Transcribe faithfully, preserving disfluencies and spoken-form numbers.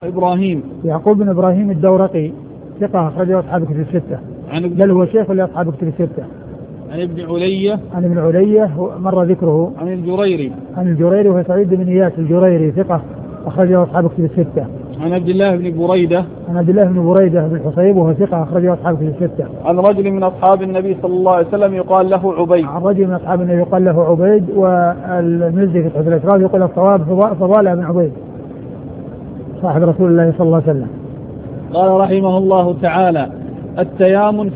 إبراهيم يعقوب بن إبراهيم الدورقي ثقة أخرجه أصحاب كتب الستة. بل هو شيخ لأصحاب كتب الستة. عن ابن علية عن ابن علية مر ذكره. عن الجريري عن الجريري وهو سعيد بن إياس الجريري ثقة أخرجه أصحاب كتب الستة. عن عبد الله بن بريدة عن عبد الله بن بريدة بن الحصيب وهو ثقة أخرجه أصحاب كتب الستة. عن رجل من أصحاب النبي صلى الله عليه وسلم يقال له عبيد. عن رجل من أصحاب النبي يقال له عبيد، والمزي في تحفة الأشراف يقول الصواب فضالة بن عبيد صاحب رسول الله صلى الله عليه وسلم. قال رحمه الله تعالى: التيامن